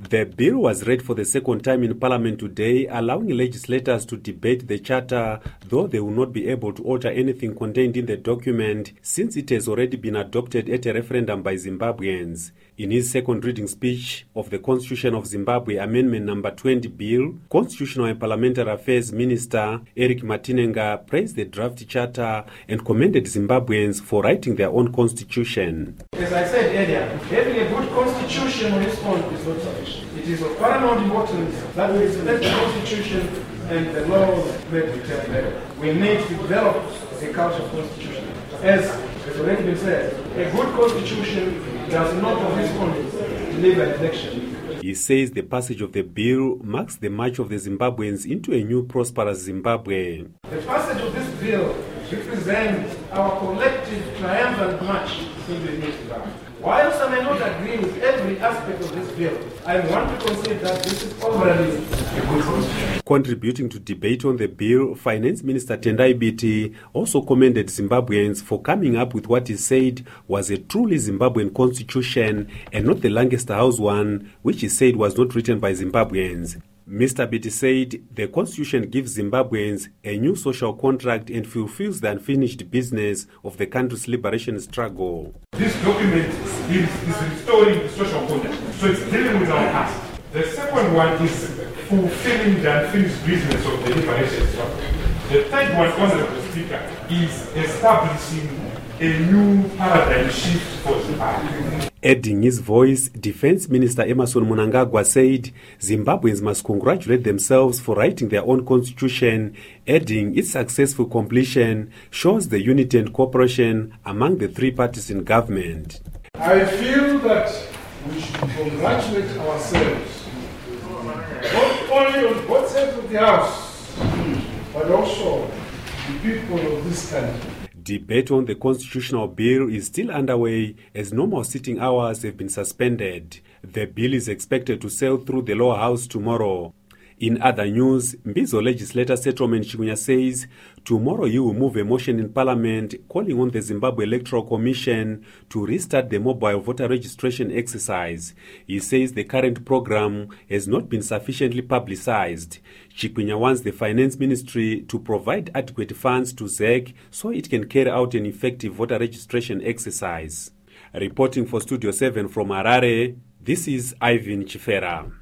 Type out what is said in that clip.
The bill was read for the second time in Parliament today, allowing legislators to debate the charter, though they will not be able to alter anything contained in the document since it has already been adopted at a referendum by Zimbabweans. In his second reading speech of the Constitution of Zimbabwe Amendment Number 20 Bill, Constitutional and Parliamentary Affairs Minister Eric Matinenga praised the draft charter and commended Zimbabweans for writing their own constitution. As I said earlier, having a good constitution on its own is not sufficient. It is of paramount importance that we respect the constitution and the laws that we tell them. We need to develop a culture of constitution. As has already been said, a good constitution does not of its own deliver an election. He says the passage of the bill marks the march of the Zimbabweans into a new prosperous Zimbabwe. The passage of this bill represents our collective triumphant march into a new Zimbabwe. Whilst I may not agree with every aspect of this bill, I want to concede that this is overall a good constitution. Contributing to debate on the bill, Finance Minister Tendai Biti also commended Zimbabweans for coming up with what he said was a truly Zimbabwean constitution and not the Lancaster House one, which he said was not written by Zimbabweans. Mr. Biti said the constitution gives Zimbabweans a new social contract and fulfills the unfinished business of the country's liberation struggle. This document is restoring the social contract, so it's dealing with our past. The second one is fulfilling the unfinished business of the liberation struggle. The third one, Honorable Speaker, is establishing a new paradigm shift for Zimbabwe. Adding his voice, Defense Minister Emmerson Mnangagwa said Zimbabweans must congratulate themselves for writing their own constitution, adding its successful completion shows the unity and cooperation among the three parties in government. I feel that we should congratulate ourselves, not only on both sides of the House, but also the people of this country. Debate on the constitutional bill is still underway as normal sitting hours have been suspended. The bill is expected to sail through the lower house tomorrow. In other news, Mbizo legislator Settlement Chigunya says tomorrow he will move a motion in Parliament calling on the Zimbabwe Electoral Commission to restart the mobile voter registration exercise. He says the current program has not been sufficiently publicized. Chigunya wants the Finance Ministry to provide adequate funds to ZEC so it can carry out an effective voter registration exercise. Reporting for Studio 7 from Harare, this is Ivan Chifera.